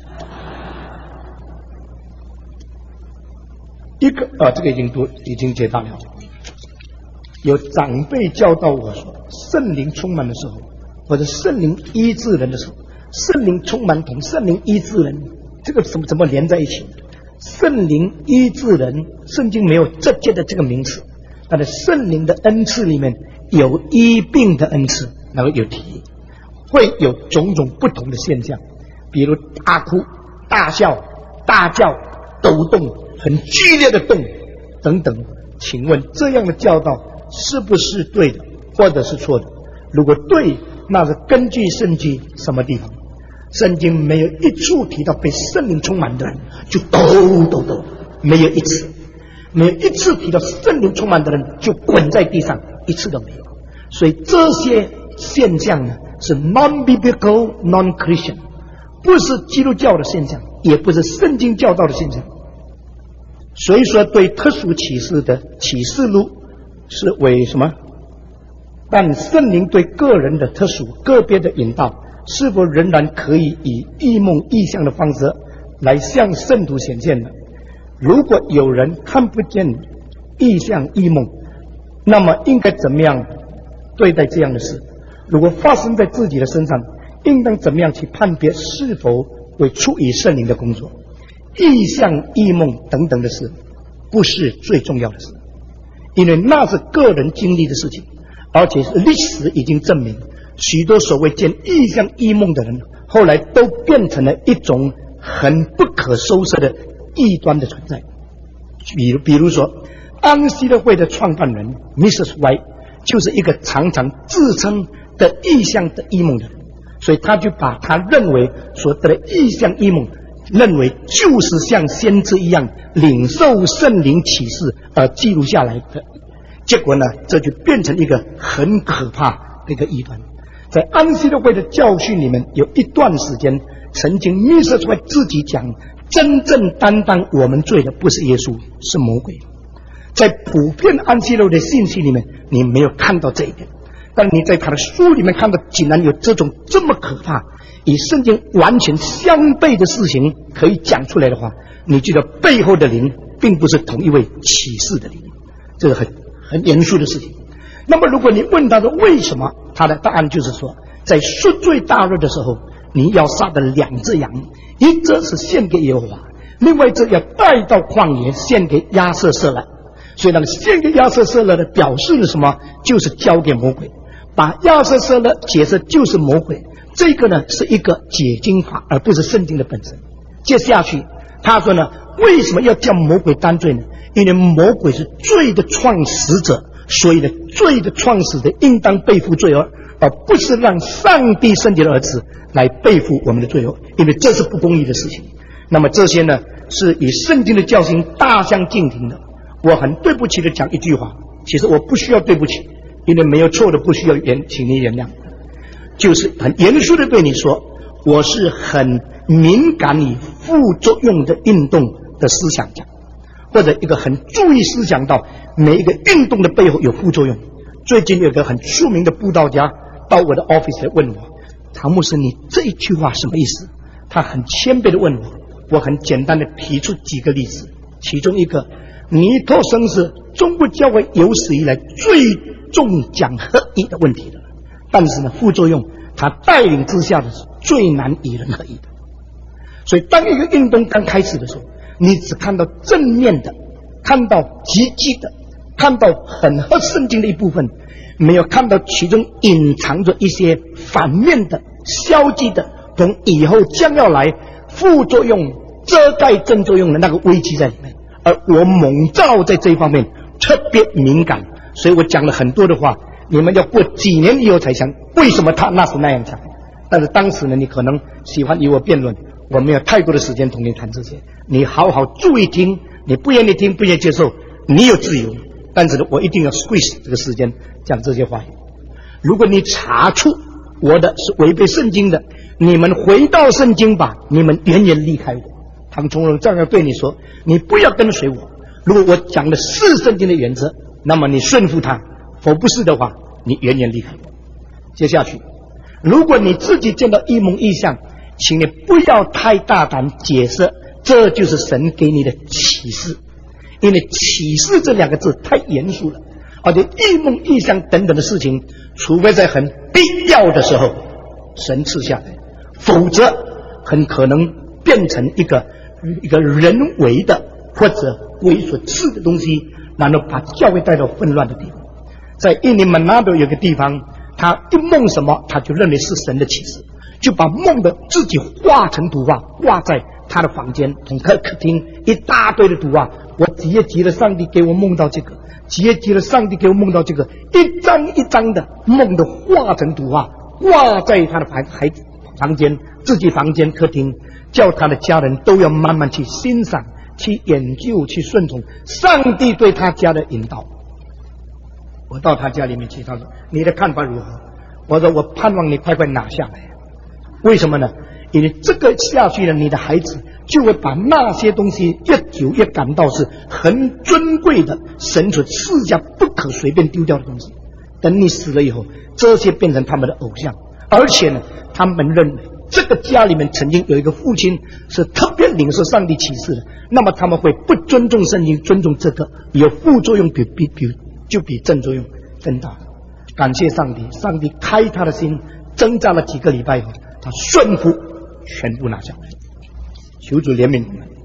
这个已经解答了。有长辈教导我说，圣灵充满的时候，或者圣灵医治人的时候，圣灵充满同圣灵医治人，这个怎么连在一起？圣灵医治人，圣经没有直接的这个名词，但是圣灵的恩赐里面有医病的恩赐，然后有提，会有种种不同的现象，比如大哭、大笑、大叫、 抖动、很剧烈的动等等。请问这样的教导是不是对的，或者是错的？如果对，那是根据圣经什么地方？圣经没有一处提到被圣灵充满的人就抖抖抖，没有一次，没有一次提到圣灵充满的人就滚在地上，一次都没有。所以这些现象呢，是 non-biblical non-Christian， 不是基督教的现象，也不是圣经教导的现象。所以说对特殊启示的启示录是为什么？但圣灵对个人的特殊个别的引导，是否仍然可以以异梦异象的方式来向圣徒显现呢？如果有人看不见异象异梦，那么应该怎么样对待这样的事？如果发生在自己的身上，应当怎么样去判别是否为出于圣灵的工作？异象异梦等等的事不是最重要的事，因为那是个人经历的事情，而且是历史已经证明，许多所谓见异象异梦的人后来都变成了一种很不可收拾的异端的存在。比如说安息日会的创办人 Mrs. Y 就是一个常常自称的异象的异梦的人，所以他就把他认为所得的异象异梦认为就是像先知一样领受圣灵启示而记录下来的，结果呢，这就变成一个很可怕的一个异端。在安息日会的教训里面，有一段时间曾经密瑟出来自己讲，真正担当我们罪的不是耶稣，是魔鬼。在普遍安息日的信息里面，你没有看到这一点，但你在他的书里面看到，竟然有这种这么可怕与圣经完全相悖的事情可以讲出来的话，你觉得背后的灵并不是同一位启示的灵，这个很严肃的事情。那么如果你问他说为什么，他的答案就是说，在赎罪大日的时候，你要杀的2只羊，一只是献给耶和华，另外一只要带到旷野献给亚瑟瑟勒。所以那个献给亚瑟瑟勒的表示了什么？就是交给魔鬼，把亚瑟瑟勒解释就是魔鬼。这个呢是一个解经法，而不是圣经的本身。接下去他说呢，为什么要叫魔鬼担罪呢？因为魔鬼是罪的创始者，所以呢罪的创始者应当背负罪恶，而不是让上帝圣洁的儿子来背负我们的罪恶，因为这是不公义的事情。那么这些呢是与圣经的教训大相径庭的。我很对不起的讲一句话，其实我不需要对不起，因为没有错的不需要请你原谅，就是很严肃的对你说，我是很敏感于副作用的运动的思想家，或者一个很注意思想到每一个运动的背后有副作用。最近有个很出名的布道家到我的 office 来问我，唐牧师，你这一句话什么意思？他很谦卑的问我，我很简单的提出几个例子，其中一个，尼托生是中国教会有史以来最重讲合一的问题的，但是呢副作用他带领之下的是最难与人合一的。所以当一个运动刚开始的时候，你只看到正面的，看到积极的，看到很合圣经的一部分，没有看到其中隐藏着一些反面的消极的，同以后将要来副作用遮盖正作用的那个危机在里面。而我蒙召在这一方面特别敏感，所以我讲了很多的话，你们要过几年以后才想为什么他那时那样讲。但是当时呢，你可能喜欢与我辩论，我没有太多的时间同你谈这些，你好好注意听，你不愿意听不愿意接受，你有自由，但是呢我一定要 squeeze 这个时间讲这些话语。如果你查出我的是违背圣经的，你们回到圣经吧，你们远远离开我。唐崇荣这样对你说，你不要跟随我，如果我讲的是圣经的原则，那么你顺服他，否不是的话，你远远离开我。接下去，如果你自己见到异梦异象，请你不要太大胆解释，这就是神给你的启示，因为启示这2个字太严肃了，而且异梦异象等等的事情，除非在很必要的时候神赐下来，否则很可能变成一个人为的或者鬼所赐的东西，然后把教会带到混乱的地方。在印尼曼纳多有个地方，他一梦什么他就认为是神的启示，就把梦的自己画成图画挂在他的房间，从客厅一大堆的图画，我几页集了上帝给我梦到这个，几页集了上帝给我梦到这个，一张一张的梦的画成图画，挂在他的房间、自己房间、客厅，叫他的家人都要慢慢去欣赏、去研究、去顺从上帝对他家的引导。我到他家里面去，他说：“你的看法如何？”我说：“我盼望你快快拿下来。”为什么呢？因为这个下去了，你的孩子就会把那些东西越久越感到是很尊贵的，神所赐下不可随便丢掉的东西。等你死了以后，这些变成他们的偶像。而且呢，他们认为这个家里面曾经有一个父亲是特别领受上帝启示的，那么他们会不尊重圣经，尊重这个，有副作用比正作用更大。感谢上帝，上帝开他的心，挣扎了几个礼拜以后，他顺服，全部拿下来。求主怜悯我们。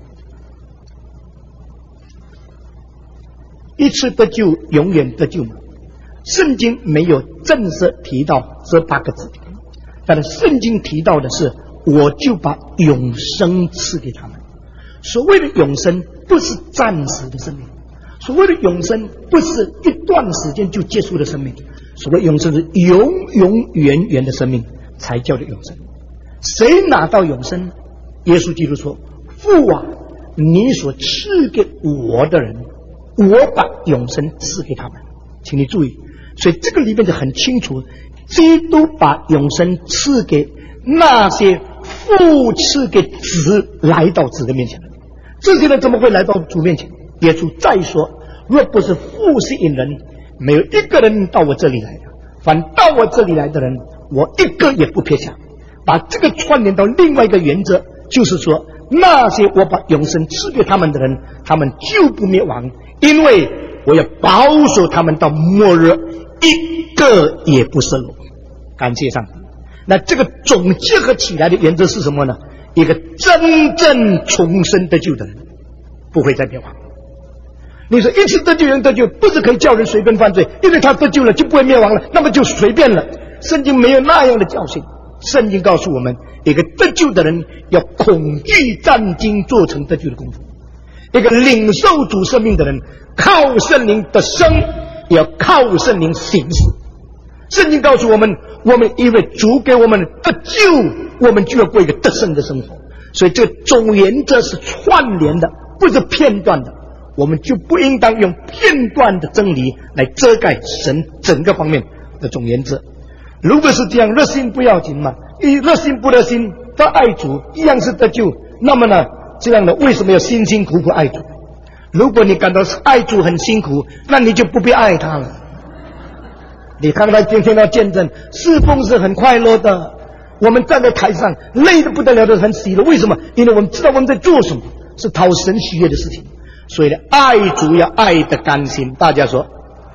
一次得救，永远得救吗？圣经没有正式提到这8个字，但是圣经提到的是，我就把永生赐给他们。所谓的永生不是暂时的生命，所谓的永生不是一段时间就结束的生命，所谓永生是永永远远的生命才叫做永生。谁拿到永生？耶稣基督说：“父啊，你所赐给我的人，我把永生赐给他们。”请你注意，所以这个里面就很清楚，基督把永生赐给那些父赐给子来到子的面前的。这些人怎么会来到主面前？耶稣再说：“若不是父吸引人，没有一个人到我这里来的。凡到我这里来的人，我一个也不撇下。”把这个串联到另外一个原则，就是说，那些我把永生赐给他们的人，他们就不灭亡，因为我要保守他们到末日，一个也不剩落。感谢上帝。那这个总结合起来的原则是什么呢？一个真正重生得救的人不会再灭亡。你说一次得救人得救，不是可以叫人随便犯罪，因为他得救了就不会灭亡了，那么就随便了。圣经没有那样的教训。圣经告诉我们，一个得救的人要恐惧战惊，做成得救的功夫。一个领受主生命的人，靠圣灵的生，也要靠圣灵行事。圣经告诉我们，我们因为主给我们得救，我们就要过一个得胜的生活。所以这个总原则是串联的，不是片段的。我们就不应当用片段的真理来遮盖神整个方面的总原则。如果是这样，热心不要紧嘛，热心不热心都爱主，一样是得救。那么呢，这样的为什么要辛辛苦苦爱主？如果你感到爱主很辛苦，那你就不必爱他了。你看他今天要见证侍奉是很快乐的，我们站在台上累得不得了的，很喜乐。为什么？因为我们知道我们在做什么，是讨神喜悦的事情。所以呢，爱主要爱得甘心。大家说，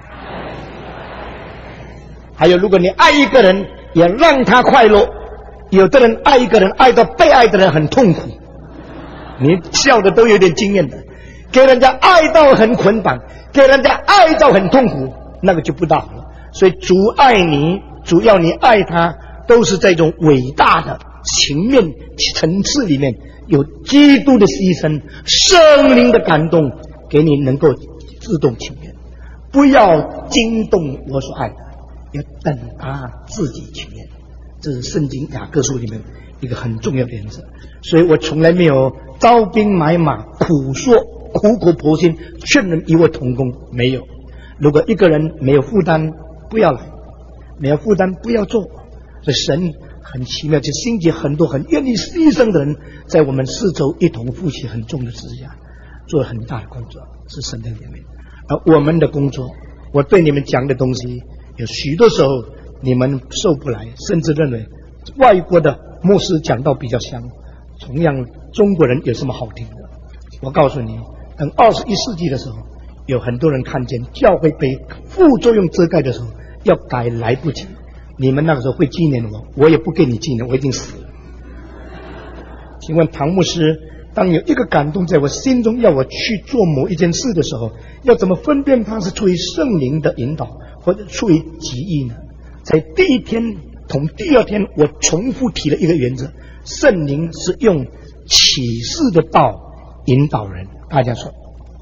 还有，如果你爱一个人，也让他快乐。有的人爱一个人，爱到被爱的人很痛苦，你笑的都有点经验的。给人家爱到很捆绑，给人家爱到很痛苦，那个就不大好了。所以主爱你，主要你爱他，都是在一种伟大的情面层次里面，有基督的牺牲，圣灵的感动，给你能够自动情愿。不要惊动我所爱的，要等他自己情愿。这是圣经雅各书里面一个很重要的原则。所以我从来没有招兵买马，苦口婆心劝人与我同工，没有。如果一个人没有负担，不要来；没有负担，不要做。所以神很奇妙，就兴起很多很愿意牺牲的人，在我们四周一同负起很重的十字架，做很大的工作，是神的怜悯。而我们的工作，我对你们讲的东西，有许多时候你们受不来，甚至认为外国的牧师讲道比较香，同样中国人有什么好听的？我告诉你，等21世纪的时候，有很多人看见教会被副作用遮盖的时候，要改来不及。你们那个时候会纪念我，我也不给你纪念，我已经死了。请问唐牧师，当有一个感动在我心中要我去做某一件事的时候，要怎么分辨它是出于圣灵的引导，或者出于己意呢？在第一天同第二天，我重复提了一个原则：圣灵是用启示的道引导人。大家说，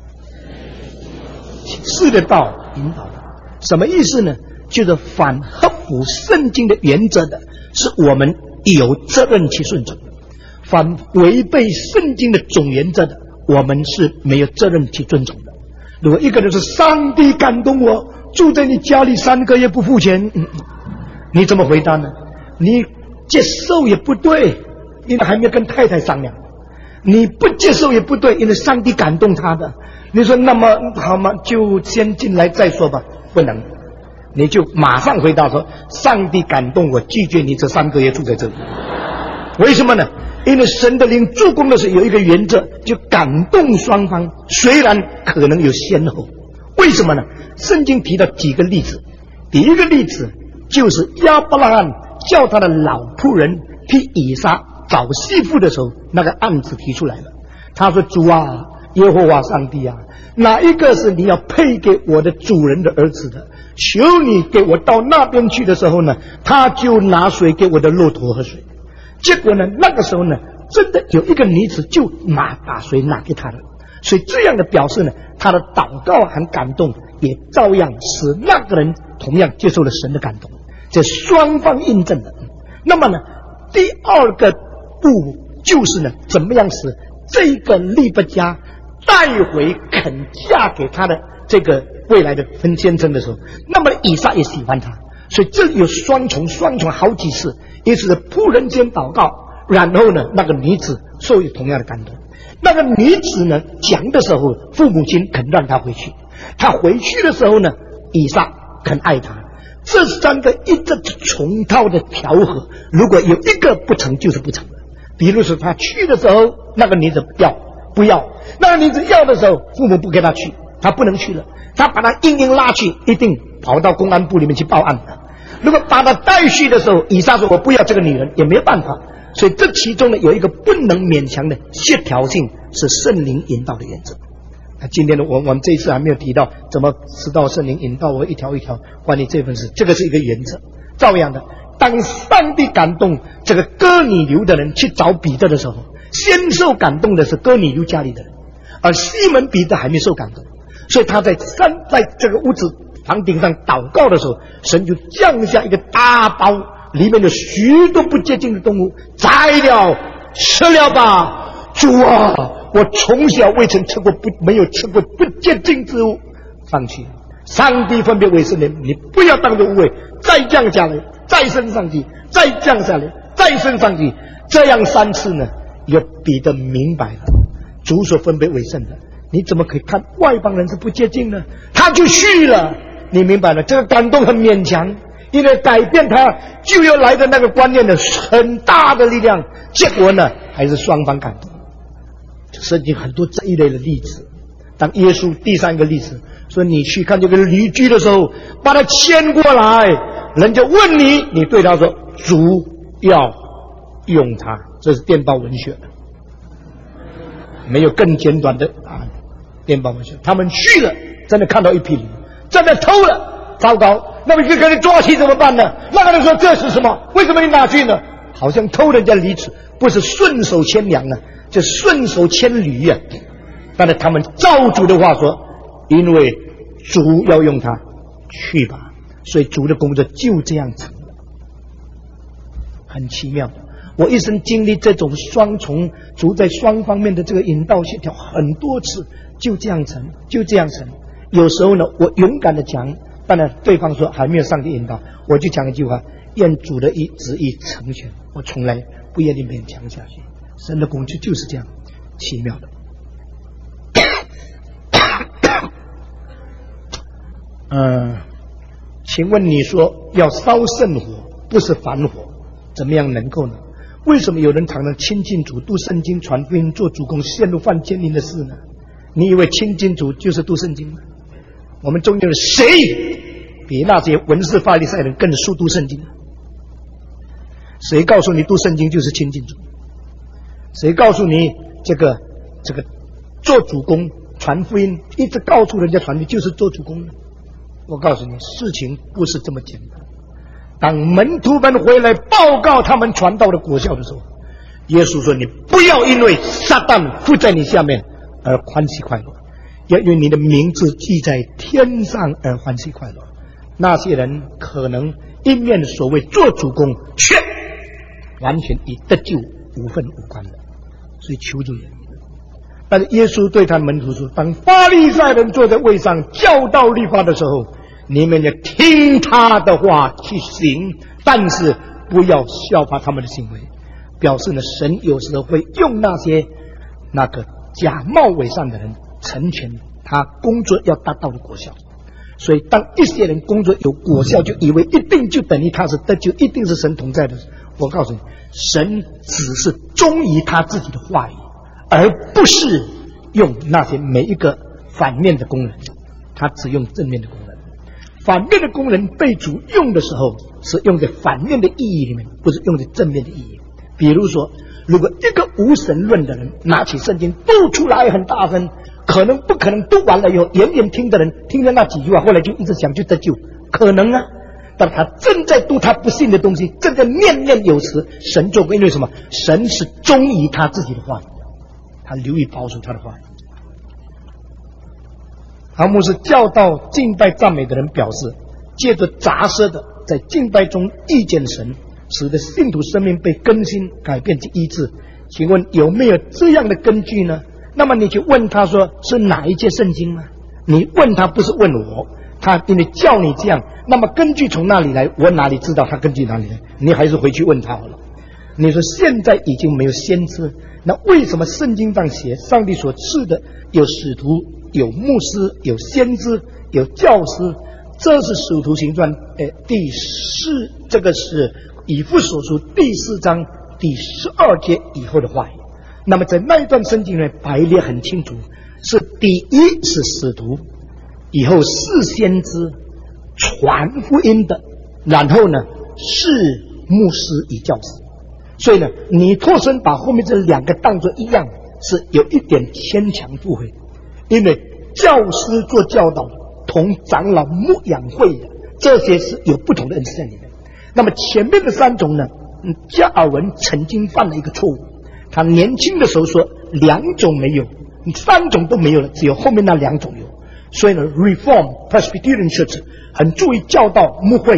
启示的道引导人什么意思呢？就是反合乎圣经的原则的，是我们有责任去顺从；反违背圣经的总原则的，我们是没有责任去遵从的。如果一个人是上帝感动我，住在你家里3个月不付钱，你怎么回答呢？你接受也不对，因为还没有跟太太商量；你不接受也不对，因为上帝感动他的。你说那么好吗？就先进来再说吧。不能，你就马上回答说：上帝感动我，拒绝你这3个月住在这里。为什么呢？因为神的灵做工的时候有一个原则，就感动双方，虽然可能有先后。为什么呢？圣经提到几个例子。第一个例子就是亚伯拉罕叫他的老仆人替以撒找媳妇的时候，那个案子提出来了。他说：主啊，耶和华上帝啊，哪一个是你要配给我的主人的儿子的？求你给我到那边去的时候呢，他就拿水给我的骆驼喝水。结果呢，那个时候呢，真的有一个女子就把水拿给他了。所以这样的表示呢，他的祷告很感动，也照样使那个人同样接受了神的感动。这双方印证的。那么呢，第二个步就是呢，怎么样使这个利百加带回肯嫁给他的这个未来的分先生的时候，那么以撒也喜欢他。所以这里有双重好几次，一次是仆人间祷告，然后呢，那个女子受有同样的感动。那个女子呢讲的时候，父母亲肯让她回去，她回去的时候呢，以撒肯爱她。这3个一直重套的调和，如果有一个不成，就是不成了。比如说他去的时候，那个女子不要，那个女子要的时候，父母不给她去，她不能去了，她把她硬拉去，一定跑到公安部里面去报案的。如果把她带去的时候，以撒说我不要这个女人，也没有办法。所以这其中呢，有一个不能勉强的协调性，是圣灵引导的原则。今天呢，我们这一次还没有提到怎么知道圣灵引导我一条一条关于这份事，这个是一个原则。照样的，当上帝感动这个哥尼流的人去找彼得的时候，先受感动的是哥尼流家里的人，而西门彼得还没受感动，所以他在这个屋子房顶上祷告的时候，神就降下一个大包，里面有许多不洁净的动物，宰了吃了吧。主啊，我从小没有吃过不洁净之物，上去。上帝分别为圣的，你不要当作无畏，再降下来，再升上去，再降下来，再升上去，这样3次呢，有彼得明白了，主所分别为圣的，你怎么可以看外邦人是不洁净呢？他就去了，你明白了，这个感动很勉强，因为改变他就要来的那个观念的很大的力量，结果呢，还是双方感动。圣经很多这一类的例子。当耶稣第3个例子说，你去看这个驴驹的时候，把它牵过来，人家问你，你对他说主要用它，这是电报文学，没有更简短的电报文学。他们去了，真的看到一匹驴，真的偷了，糟糕，那么就给你抓起怎么办呢？那个人说这是什么？为什么你拿去呢？好像偷人家驴子，不是顺手牵羊啊，就顺手牵驴啊。但是他们照主的话说，因为主要用它，去吧。所以主的工作就这样成了，很奇妙。我一生经历这种双重主在双方面的这个引导协调很多次，就这样成。有时候呢，我勇敢的讲，当然对方说还没有上帝引导，我就讲一句话：愿主的旨意成全。我从来不愿意勉强下去。神的工作就是这样奇妙的。请问你说要烧圣火，不是凡火，怎么样能够呢？为什么有人常常亲近主、读圣经、传福音、做主公，陷入犯奸淫的事呢？你以为亲近主就是读圣经吗？我们中间的谁比那些文士法利赛人更速读圣经？谁告诉你读圣经就是亲近主？谁告诉你这个做主公、传福音，一直告诉人家传福音就是做主公呢？我告诉你，事情不是这么简单。当门徒们回来报告他们传道的果效的时候， 耶稣说：“你不要因为撒旦附在你下面而欢喜快乐，要因为你的名字记在天上而欢喜快乐。”那些人可能一面所谓做主公，却完全与得救无分无关的，所以求主怜悯。但是耶稣对他门徒说：“当法利赛人坐在位上教导律法的时候，你们要听他的话去行，但是不要效法他们的行为。”表示呢，神有时候会用那个假冒伪善的人成全他工作要达到的果效。所以当一些人工作有果效，就以为一定就等于他是得救，一定是神同在的。我告诉你，神只是忠于他自己的话语，而不是用那些每一个反面的工人，他只用正面的工人。反面的工人被主用的时候，是用在反面的意义里面，不是用在正面的意义。比如说，如果一个无神论的人拿起圣经读出来很大声，可能不可能读完了以后，远远听的人听了那几句话，后来就一直想去得救？可能啊。但他正在读他不信的东西，正在念念有词，神做过，因为什么？神是忠于他自己的话语，他留意保守他的话语。好，牧师教导敬拜赞美的人表示，借着杂舌的在敬拜中遇见神，使得信徒生命被更新、改变及医治。请问有没有这样的根据呢？那么你去问他说是哪一节圣经呢？你问他不是问我，他因为叫你这样，那么根据从哪里来？我哪里知道他根据哪里来？你还是回去问他好了。你说现在已经没有先知，那为什么圣经上写上帝所赐的有使徒、有牧师、有先知、有教师？这是使徒行传第4，这个是以弗所书第4章第12节以后的话语。那么在那一段圣经呢，排列很清楚，是第一是使徒，以后是先知传福音的，然后呢是牧师与教师。所以呢，你脱身把后面这两个当作一样，是有一点牵强附会。因为教师做教导，同长老牧养会的，这些是有不同的恩赐在里面。那么前面的3种呢，加尔文曾经犯了一个错误，他年轻的时候说2种没有，3种都没有了，只有后面那2种有。所以呢 Reform Presbyterian Church 很注意教导牧会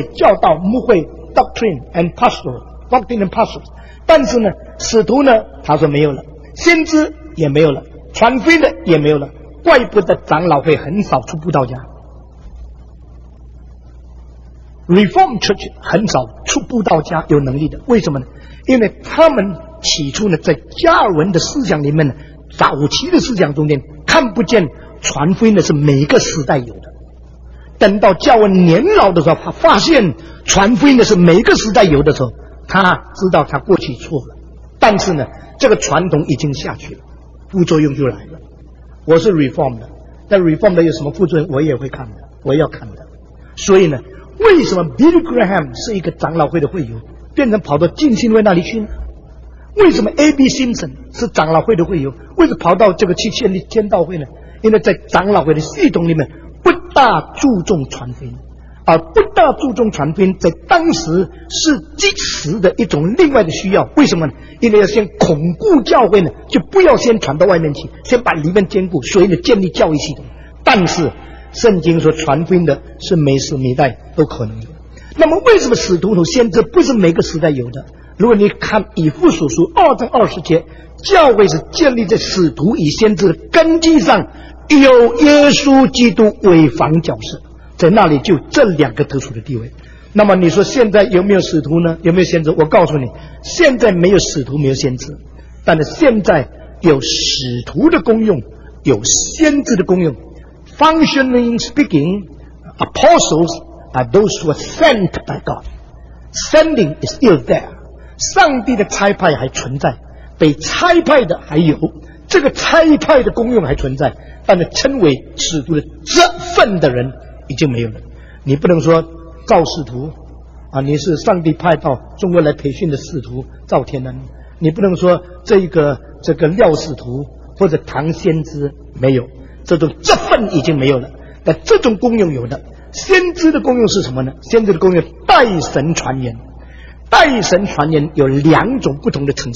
Doctrine and Pastoral。但是呢，使徒呢，他说没有了，先知也没有了，传福音的也没有了，怪不得长老会很少出布道家。Reform Church 很少出布道家有能力的，为什么呢？因为他们起初呢，在加尔文的思想里面呢，早期的思想中间看不见传福音的是每一个时代有的。等到加尔文年老的时候，他发现传福音的是每一个时代有的时候，他知道他过去错了。但是呢，这个传统已经下去了，副作用就来了。我是 Reform 的，但 Reform 的有什么副作用，我也会看的，我要看的。所以呢，为什么 Billy Graham 是一个长老会的会友，变成跑到浸信会那里去呢？为什么 A.B. Simpson 是长老会的会友，为什么跑到这个去建立天道会呢？因为在长老会的系统里面不大注重传福音，而不大注重传福音在当时是即时的一种另外的需要。为什么呢？因为要先巩固教会呢，就不要先传到外面去，先把里面坚固，所以呢建立教育系统。但是圣经说传福音的是每时每代都可能有。那么为什么使徒和先知不是每个时代有的？如果你看以弗所书2章20节，教会是建立在使徒与先知的根基上，有耶稣基督为房角石，在那里就这2个特殊的地位。那么你说现在有没有使徒呢？有没有先知？我告诉你，现在没有使徒，没有先知，但是现在有使徒的功用，有先知的功用。Functionally speaking, apostles are those who are sent by God. Sending is still there. 上帝的差派还存在，被差派的还有，这个差派的功用还存在，但是称为使徒的这份的人已经没有了。你不能说赵使徒啊，你是上帝派到中国来培训的使徒赵天恩，你不能说这个廖使徒或者唐先知，没有，这份已经没有了。但这种功用有的。先知的功用是什么呢？先知的功用代神传言。代神传言有2种不同的层次，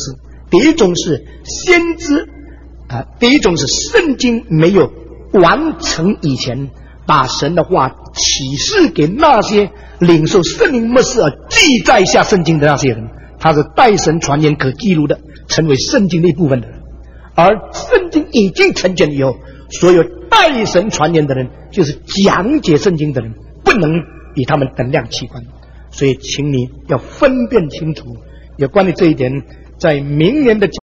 第一种是先知第一种是圣经没有完成以前，把神的话启示给那些领受圣灵默示而记载下圣经的那些人，他是代神传言可记录的，成为圣经的一部分的人。而圣经已经成全以后，所有代神传言的人，就是讲解圣经的人，不能与他们等量齐观。所以请你要分辨清楚。有关于这一点，在明年的